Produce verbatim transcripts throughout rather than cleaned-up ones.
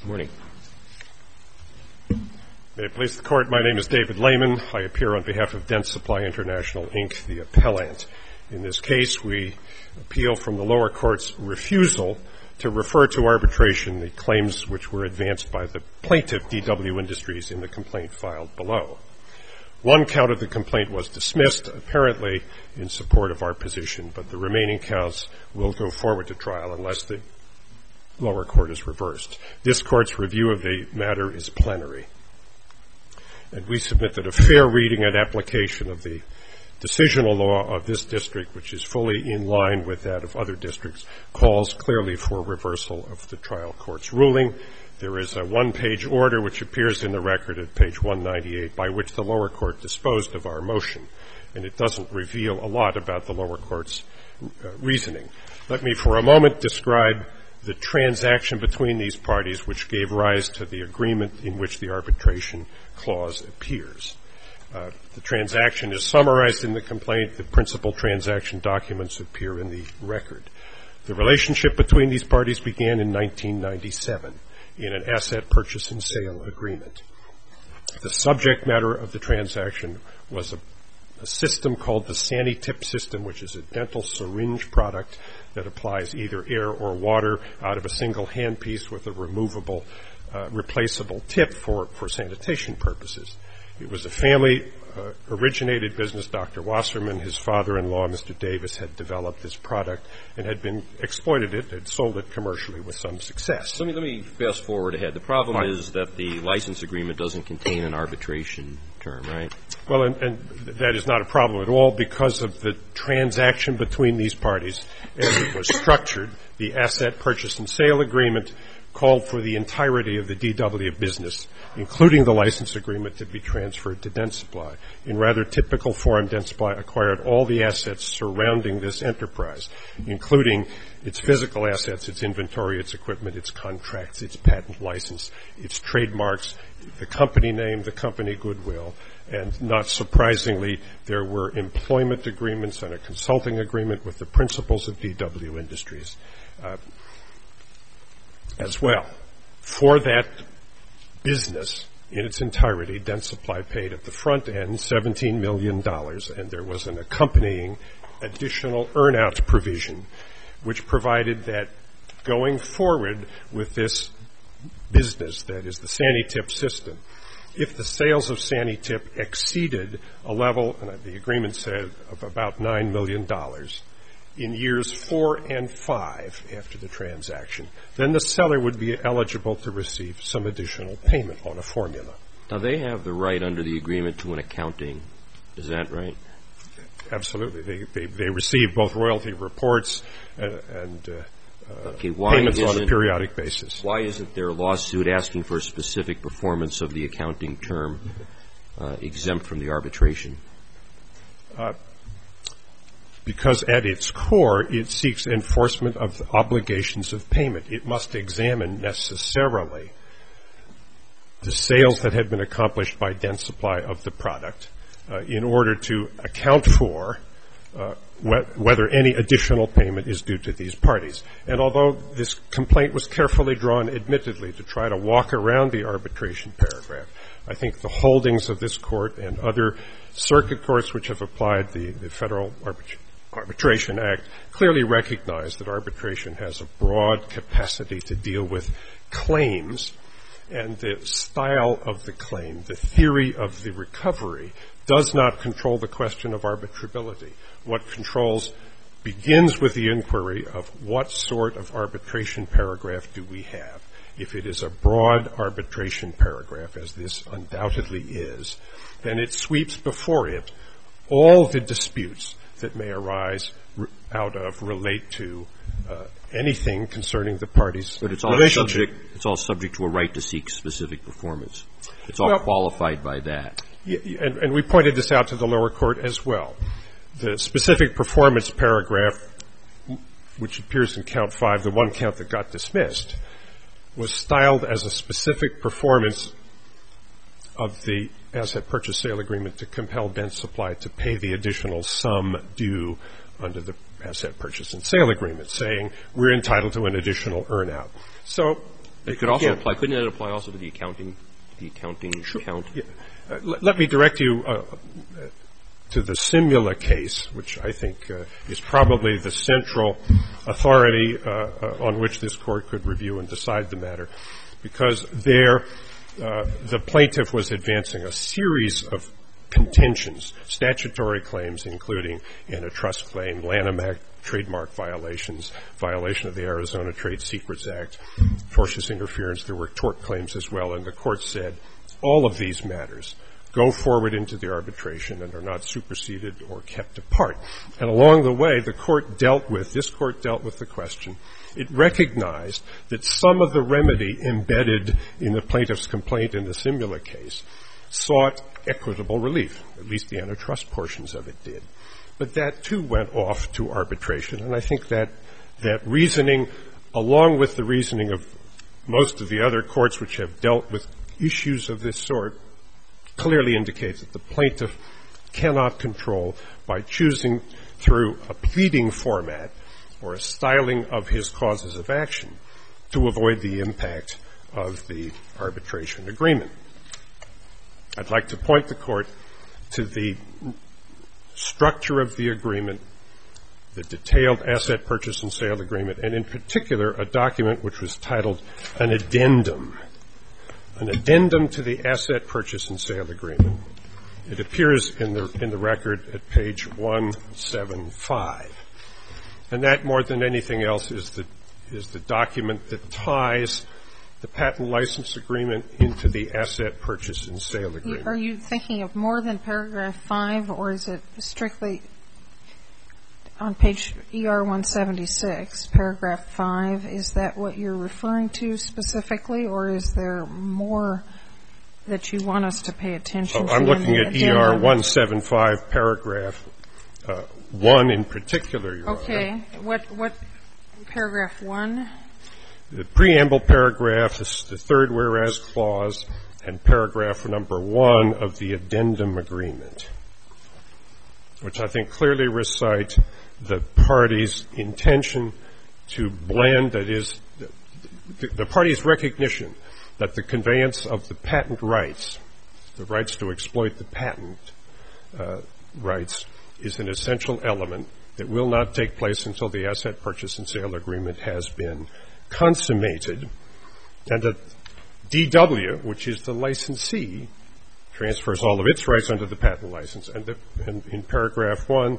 Morning. May it please the Court, my name is David Lehman. I appear on behalf of Dent Supply International, Incorporated, the appellant. In this case, we appeal from the lower court's refusal to refer to arbitration the claims which were advanced by the plaintiff, D W Industries, in the complaint filed below. One count of the complaint was dismissed, apparently in support of our position, but the remaining counts will go forward to trial unless the lower court is reversed. This Court's review of the matter is plenary. And we submit that a fair reading and application of the decisional law of this district, which is fully in line with that of other districts, calls clearly for reversal of the trial court's ruling. There is a one-page order which appears in the record at page one ninety-eight by which the lower court disposed of our motion, and it doesn't reveal a lot about the lower court's uh, reasoning. Let me for a moment describe the transaction between these parties which gave rise to the agreement in which the arbitration clause appears. Uh, the transaction is summarized in the complaint. The principal transaction documents appear in the record. The relationship between these parties began in nineteen ninety-seven in an asset purchase and sale agreement. The subject matter of the transaction was a, a system called the SaniTip system, which is a dental syringe product that applies either air or water out of a single handpiece with a removable, uh, replaceable tip for, for sanitation purposes. It was a family-originated uh, business. Doctor Wasserman, his father-in-law, Mister Davis, had developed this product and had been exploited it, had sold it commercially with some success. Let me, let me fast forward ahead. The problem Fine. is that the license agreement doesn't contain an arbitration term, right? Well, and, and that is not a problem at all because of the transaction between these parties as it was structured. The asset purchase and sale agreement called for the entirety of the D W business, including the license agreement, to be transferred to Dent Supply. In rather typical form, Dent Supply acquired all the assets surrounding this enterprise, including its physical assets, its inventory, its equipment, its contracts, its patent license, its trademarks, the company name, the company goodwill. And not surprisingly, there were employment agreements and a consulting agreement with the principals of D W Industries uh, as well. For that business in its entirety, Dent Supply paid at the front end seventeen million dollars, and there was an accompanying additional earn-out provision which provided that going forward with this business, that is the SaniTip system, if the sales of SaniTip exceeded a level, and the agreement said, of about nine million dollars, in years four and five after the transaction, then the seller would be eligible to receive some additional payment on a formula. Now, they have the right under the agreement to an accounting. Is that right? Absolutely. They they, they receive both royalty reports and, and uh, uh, okay, why payments on a periodic basis. Why isn't there a lawsuit asking for a specific performance of the accounting term uh, exempt from the arbitration? Uh, Because at its core, it seeks enforcement of the obligations of payment. It must examine necessarily the sales that had been accomplished by Dent Supply of the product uh, in order to account for uh, wh- whether any additional payment is due to these parties. And although this complaint was carefully drawn, admittedly, to try to walk around the arbitration paragraph, I think the holdings of this court and other circuit courts which have applied the, the Federal Arbitration Arbitration Act clearly recognize that arbitration has a broad capacity to deal with claims, and the style of the claim, the theory of the recovery, does not control the question of arbitrability. What controls begins with the inquiry of what sort of arbitration paragraph do we have. If it is a broad arbitration paragraph, as this undoubtedly is, then it sweeps before it all the disputes that may arise out of, relate to uh, anything concerning the parties' but it's all relationship. Subject, it's all subject to a right to seek specific performance. It's all well, qualified by that. Yeah, and, and we pointed this out to the lower court as well. The specific performance paragraph, which appears in count five, the one count that got dismissed, was styled as a specific performance of the asset purchase sale agreement to compel Dent Supply to pay the additional sum due under the asset purchase and sale agreement, saying we're entitled to an additional earn-out. So It could also apply. Couldn't it apply also to the accounting, the accounting Sure. count? Yeah. Uh, let, let me direct you uh, to the Simula case, which I think uh, is probably the central authority uh, uh, on which this Court could review and decide the matter, because there uh, the plaintiff was advancing a series of contentions, statutory claims, including antitrust claim, Lanham Act, trademark violations, violation of the Arizona Trade Secrets Act, tortious interference. There were tort claims as well, and the Court said all of these matters go forward into the arbitration and are not superseded or kept apart. And along the way, the Court dealt with, this Court dealt with the question. It recognized that some of the remedy embedded in the plaintiff's complaint in the Simula case sought equitable relief. At least the antitrust portions of it did. But that, too, went off to arbitration. And I think that that reasoning, along with the reasoning of most of the other courts which have dealt with issues of this sort, clearly indicates that the plaintiff cannot control by choosing through a pleading format or a styling of his causes of action to avoid the impact of the arbitration agreement. I'd like to point the Court to the structure of the agreement, the detailed asset purchase and sale agreement, and in particular a document which was titled an addendum, an addendum to the asset purchase and sale agreement. It appears in the in the record at page one seventy-five. And that, more than anything else, is the is the document that ties the patent license agreement into the asset purchase and sale agreement. Are you thinking of more than paragraph five, or is it strictly on page E R one seventy-six, paragraph five? Is that what you're referring to specifically, or is there more that you want us to pay attention oh, to? I'm looking at E R one seventy-five, paragraph uh, one in particular, Your Okay. Honor. What, what, paragraph one? The preamble paragraph, the third whereas clause, and paragraph number one of the addendum agreement, which I think clearly recite the party's intention to blend, that is, the, the party's recognition that the conveyance of the patent rights, the rights to exploit the patent uh, rights, is an essential element that will not take place until the asset purchase and sale agreement has been consummated, and that D W, which is the licensee, transfers all of its rights under the patent license. And, the, and in paragraph one,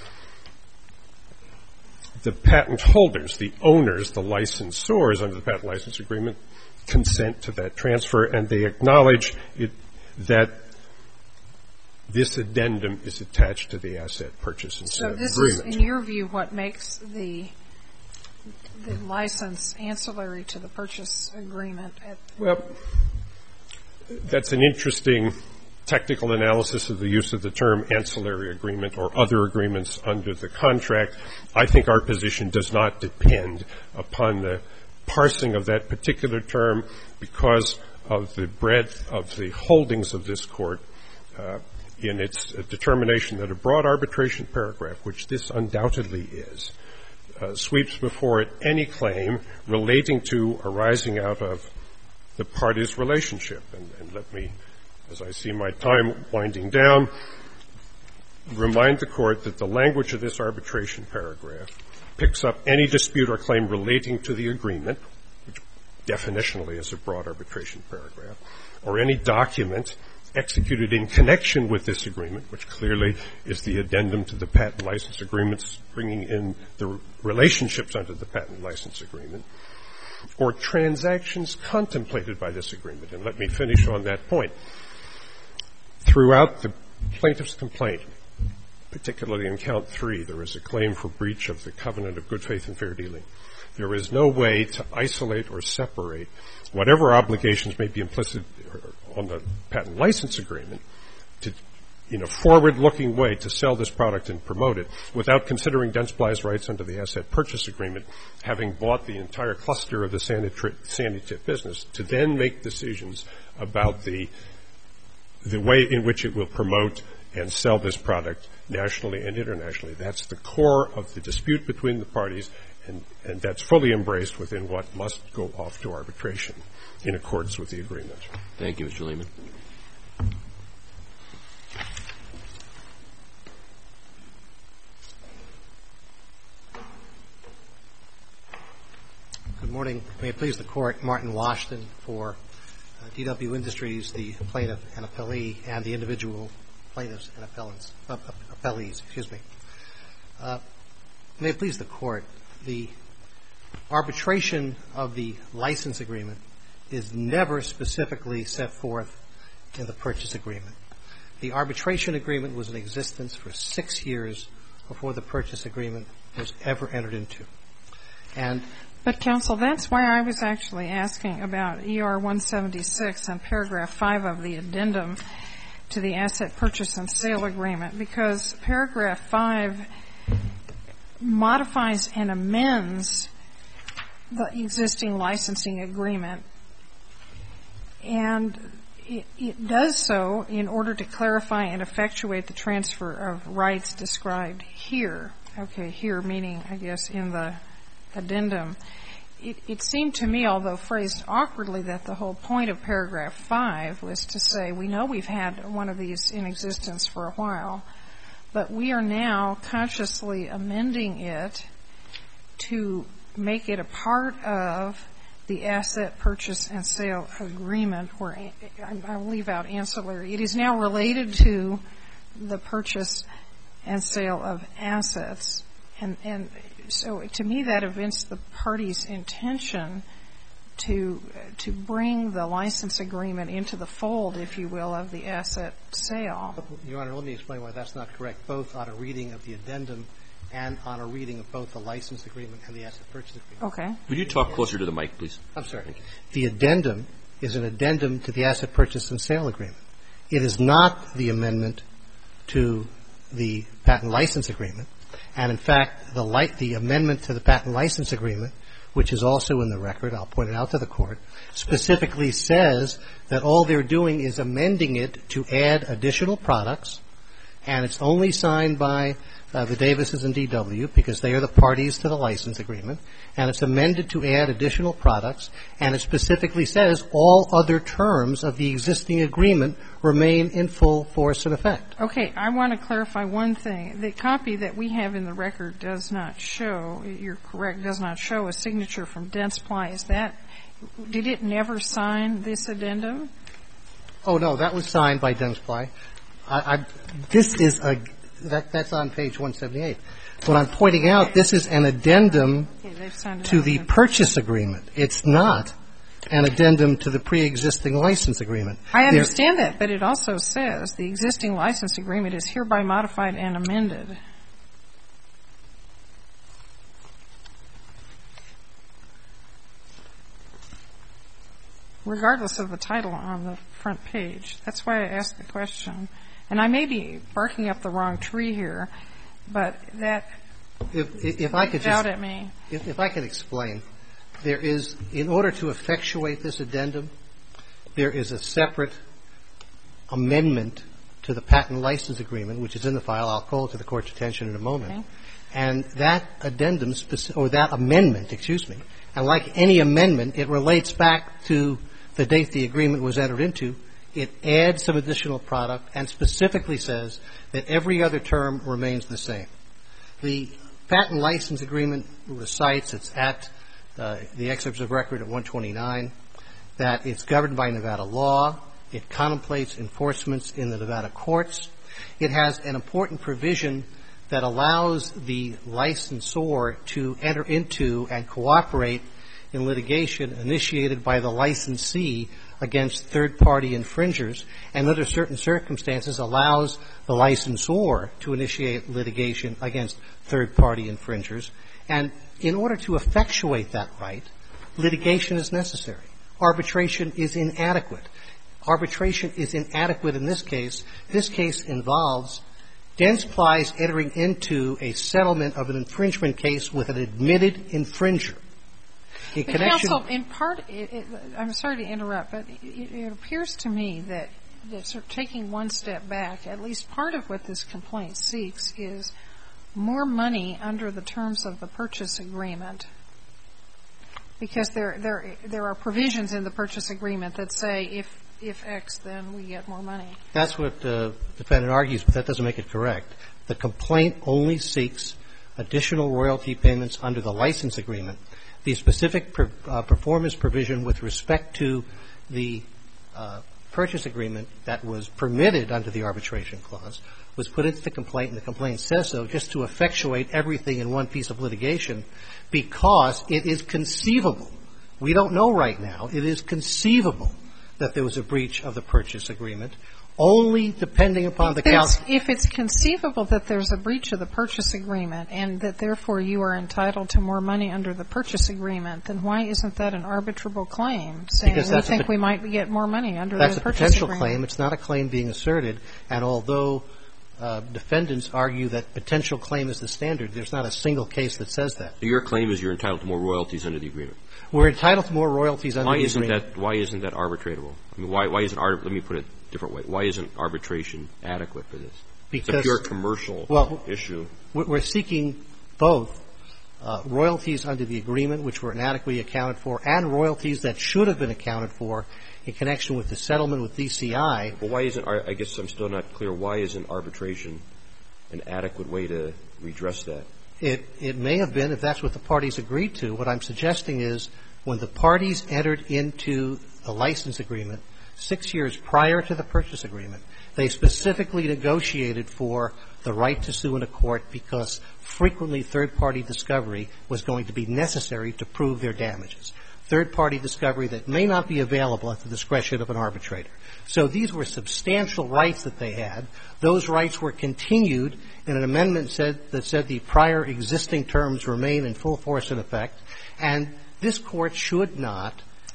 the patent holders, the owners, the licensors under the patent license agreement, consent to that transfer, and they acknowledge it, that this addendum is attached to the asset purchase and sale agreement. So this is, in your view, what makes the the license ancillary to the purchase agreement? Well, that's an interesting technical analysis of the use of the term ancillary agreement or other agreements under the contract. I think our position does not depend upon the parsing of that particular term because of the breadth of the holdings of this Court uh, in its determination that a broad arbitration paragraph, which this undoubtedly is, Uh, sweeps before it any claim relating to arising out of the parties' relationship. And, and let me, as I see my time winding down, remind the Court that the language of this arbitration paragraph picks up any dispute or claim relating to the agreement, which definitionally is a broad arbitration paragraph, or any document executed in connection with this agreement, which clearly is the addendum to the patent license agreements, bringing in the relationships under the patent license agreement, or transactions contemplated by this agreement. And let me finish on that point. Throughout the plaintiff's complaint, particularly in count three, there is a claim for breach of the covenant of good faith and fair dealing. There is no way to isolate or separate whatever obligations may be implicit on the patent license agreement to, in a forward-looking way, to sell this product and promote it without considering Dentsply's rights under the asset purchase agreement, having bought the entire cluster of the Sanitip business, to then make decisions about the the way in which it will promote and sell this product nationally and internationally. That's the core of the dispute between the parties, and, and that's fully embraced within what must go off to arbitration in accordance with the agreement. Thank you, Mister Lehman. Good morning. May it please the Court, Martin Washington for uh, D W Industries, the plaintiff and appellee, and the individual plaintiffs and appellants, uh, appellees, excuse me. Uh, may it please the Court, the arbitration of the license agreement is never specifically set forth in the purchase agreement. The arbitration agreement was in existence for six years before the purchase agreement was ever entered into. And But, counsel, that's why I was actually asking about E R one seventy-six and paragraph five of the addendum to the asset purchase and sale agreement, because paragraph five modifies and amends the existing licensing agreement, and it, it does so in order to clarify and effectuate the transfer of rights described here. Okay, here meaning, I guess, in the addendum. It, it seemed to me, although phrased awkwardly, that the whole point of paragraph five was to say, we know we've had one of these in existence for a while, but we are now consciously amending it to make it a part of the asset purchase and sale agreement, or I'll leave out ancillary. It is now related to the purchase and sale of assets. And, and so to me that evinces the party's intention to to bring the license agreement into the fold, if you will, of the asset sale. Your Honor, let me explain why that's not correct, both on a reading of the addendum and on a reading of both the license agreement and the asset purchase agreement. Okay. Would you talk closer to the mic, please? I'm sorry. The addendum is an addendum to the asset purchase and sale agreement. It is not the amendment to the patent license agreement. And, in fact, the, li- the amendment to the patent license agreement, which is also in the record, I'll point it out to the Court, specifically says that all they're doing is amending it to add additional products, and it's only signed by uh, the Davises and D W because they are the parties to the license agreement, and it's amended to add additional products, and it specifically says all other terms of the existing agreement remain in full force and effect. Okay. I want to clarify one thing. The copy that we have in the record does not show, you're correct, does not show a signature from Dentsply. Is that, did it never sign this addendum? Oh, no, that was signed by Dentsply. I, I, this is a, that, that's on page one seventy-eight. What I'm pointing out, this is an addendum okay, to the purchase agreement. It's not an addendum to the pre-existing license agreement. I understand there, that, but it also says the existing license agreement is hereby modified and amended. Regardless of the title on the front page. That's why I asked the question. And I may be barking up the wrong tree here, but that if, if I could out just, at me. If, if I could explain, there is, in order to effectuate this addendum, there is a separate amendment to the patent license agreement, which is in the file. I'll call it to the Court's attention in a moment. Okay. And that addendum, speci- or that amendment, excuse me, and like any amendment, it relates back to the date the agreement was entered into. It adds some additional product and specifically says that every other term remains the same. The patent license agreement recites, it's at uh, the excerpts of record at one twenty-nine, that it's governed by Nevada law. It contemplates enforcements in the Nevada courts. It has an important provision that allows the licensor to enter into and cooperate in litigation initiated by the licensee against third-party infringers, and under certain circumstances allows the licensor to initiate litigation against third-party infringers. And in order to effectuate that right, litigation is necessary. Arbitration is inadequate. Arbitration is inadequate in this case. This case involves Dentsply's entering into a settlement of an infringement case with an admitted infringer. In connection, Counsel, in part, it, it, I'm sorry to interrupt, but it, it appears to me that sort of taking one step back, at least part of what this complaint seeks is more money under the terms of the purchase agreement. Because there there there are provisions in the purchase agreement that say if if X, then we get more money. That's what the defendant argues, but that doesn't make it correct. The complaint only seeks additional royalty payments under the license agreement. The specific per, uh, performance provision with respect to the uh, purchase agreement that was permitted under the arbitration clause was put into the complaint, and the complaint says so just to effectuate everything in one piece of litigation because it is conceivable. We don't know right now. It is conceivable that there was a breach of the purchase agreement, only depending upon the calculation. If it's conceivable that there's a breach of the purchase agreement and that therefore you are entitled to more money under the purchase agreement, then why isn't that an arbitrable claim, saying we think we might get more money under the purchase agreement? That's a potential claim. It's not a claim being asserted. And although uh, defendants argue that potential claim is the standard, there's not a single case that says that. So your claim is you're entitled to more royalties under the agreement? We're entitled to more royalties under why the isn't agreement. That, why isn't that arbitratable? I mean, why, why isn't – let me put it a different way. Why isn't arbitration adequate for this? Because it's a pure commercial well, issue. We're seeking both uh, royalties under the agreement, which were inadequately accounted for, and royalties that should have been accounted for in connection with the settlement with D C I. Well, why isn't – I guess I'm still not clear. Why isn't arbitration an adequate way to redress that? It, it may have been if that's what the parties agreed to. What I'm suggesting is when the parties entered into the license agreement six years prior to the purchase agreement, they specifically negotiated for the right to sue in a court because frequently third-party discovery was going to be necessary to prove their damages. Third-party discovery that may not be available at the discretion of an arbitrator. So these were substantial rights that they had. Those rights were continued in an amendment said, that said the prior existing terms remain in full force and effect. And this Court should not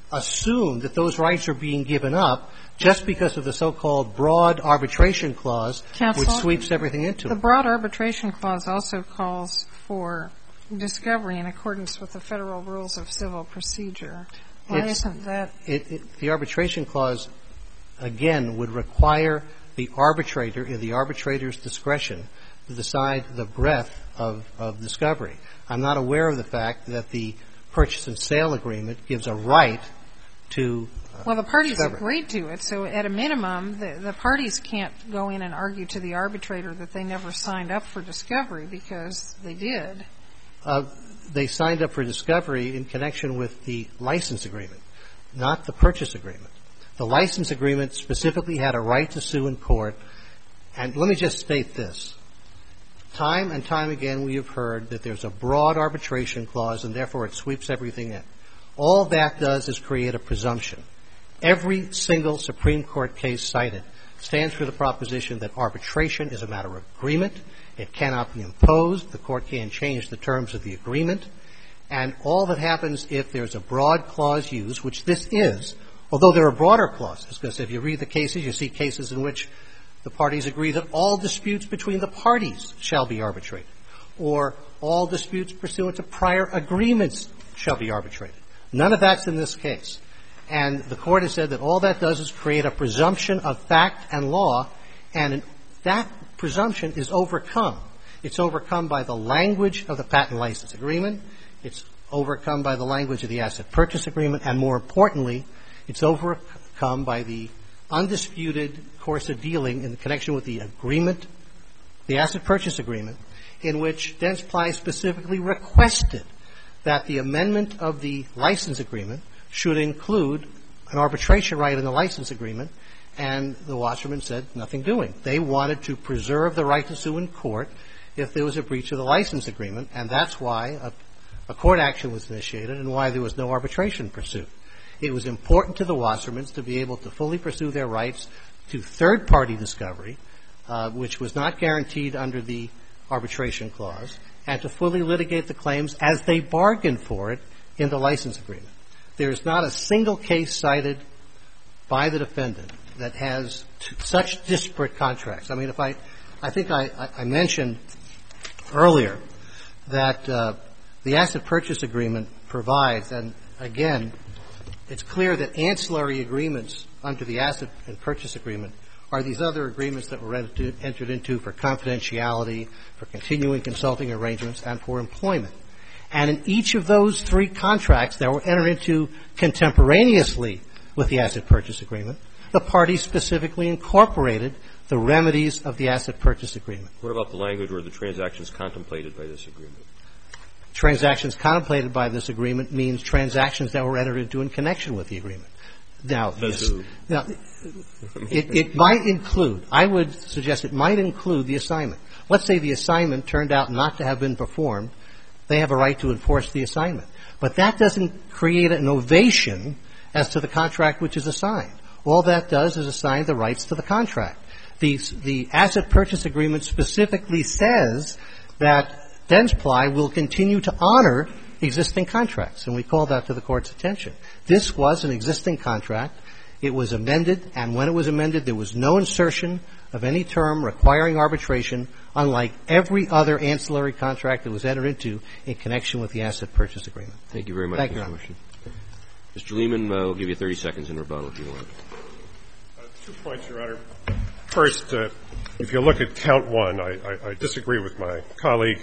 assume that those rights are being given up just because of the so-called broad arbitration clause, Counsel, which sweeps everything into the it. The broad arbitration clause also calls for discovery in accordance with the Federal Rules of Civil Procedure. Why it's, isn't that? It, it, the arbitration clause, again, would require the arbitrator in the arbitrator's discretion to decide the breadth of, of discovery. I'm not aware of the fact that the purchase and sale agreement gives a right to uh, Well, the parties discovery. agreed to it, so at a minimum, the, the parties can't go in and argue to the arbitrator that they never signed up for discovery because they did. Uh, they signed up for discovery in connection with the license agreement, not the purchase agreement. The license agreement specifically had a right to sue in court. And let me just state this. Time and time again we have heard that there's a broad arbitration clause and therefore it sweeps everything in. All that does is create a presumption. Every single Supreme Court case cited stands for the proposition that arbitration is a matter of agreement. It cannot be imposed. The Court can't change the terms of the agreement. And all that happens if there's a broad clause used, which this is, although there are broader clauses, because if you read the cases, you see cases in which the parties agree that all disputes between the parties shall be arbitrated, or all disputes pursuant to prior agreements shall be arbitrated. None of that's in this case. And the Court has said that all that does is create a presumption of fact and law, and that presumption is overcome. It's overcome by the language of the patent license agreement. It's overcome by the language of the asset purchase agreement. And more importantly, it's overcome by the undisputed course of dealing in connection with the agreement, the asset purchase agreement, in which Dentsply specifically requested that the amendment of the license agreement should include an arbitration right in the license agreement, and the Wasserman said nothing doing. They wanted to preserve the right to sue in court if there was a breach of the license agreement, and that's why a, a court action was initiated and why there was no arbitration pursued. It was important to the Wassermans to be able to fully pursue their rights to third-party discovery, uh, which was not guaranteed under the arbitration clause, and to fully litigate the claims as they bargained for it in the license agreement. There is not a single case cited by the defendant that has t- such disparate contracts. I mean, if I, I think I, I mentioned earlier that uh, the asset purchase agreement provides, and again, it's clear that ancillary agreements under the asset and purchase agreement are these other agreements that were entered into for confidentiality, for continuing consulting arrangements, and for employment. And in each of those three contracts that were entered into contemporaneously with the asset purchase agreement, the parties specifically incorporated the remedies of the asset purchase agreement. What about the language where the transactions contemplated by this agreement? Transactions contemplated by this agreement means transactions that were entered into in connection with the agreement. Now, this, now it, it might include, I would suggest it might include the assignment. Let's say the assignment turned out not to have been performed. They have a right to enforce the assignment. But that doesn't create an ovation as to the contract which is assigned. All that does is assign the rights to the contract. The, the asset purchase agreement specifically says that Densply will continue to honor existing contracts, and we call that to the Court's attention. This was an existing contract. It was amended, and when it was amended, there was no insertion of any term requiring arbitration, unlike every other ancillary contract that was entered into in connection with the asset purchase agreement. Thank you very much, Thank you, Mister Motion. Mister Lehman, uh, we'll give you thirty seconds in rebuttal if you want. Uh, two points, Your Honor. First, uh, if you look at count one, I, I, I disagree with my colleague.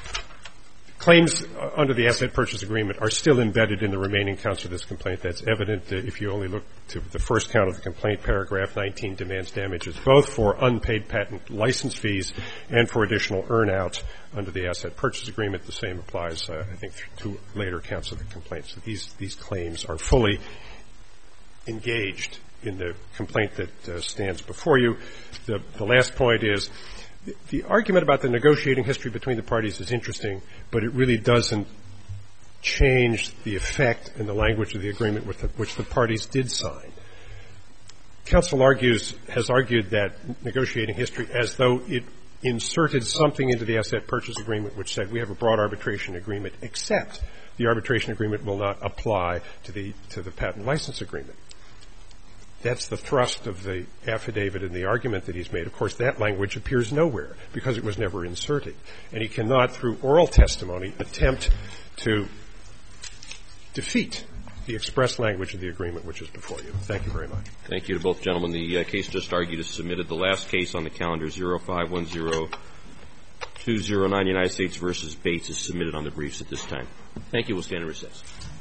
Claims uh, under the asset purchase agreement are still embedded in the remaining counts of this complaint. That's evident uh, if you only look to the first count of the complaint. Paragraph nineteen demands damages both for unpaid patent license fees and for additional earn-out under the asset purchase agreement. The same applies, uh, I think, to later counts of the complaint. So these, these claims are fully engaged in the complaint that uh, stands before you. The, the last point is the, the argument about the negotiating history between the parties is interesting, but it really doesn't change the effect and the language of the agreement with the, which the parties did sign. Counsel argues, has argued that negotiating history as though it inserted something into the asset purchase agreement which said we have a broad arbitration agreement, except the arbitration agreement will not apply to the, to the patent license agreement. That's the thrust of the affidavit and the argument that he's made. Of course, that language appears nowhere because it was never inserted. And he cannot, through oral testimony, attempt to defeat the express language of the agreement which is before you. Thank you very much. Thank you to both gentlemen. The uh, case just argued is submitted. The last case on the calendar, zero five one zero two zero nine, United States versus Bates, is submitted on the briefs at this time. Thank you. We'll stand in recess.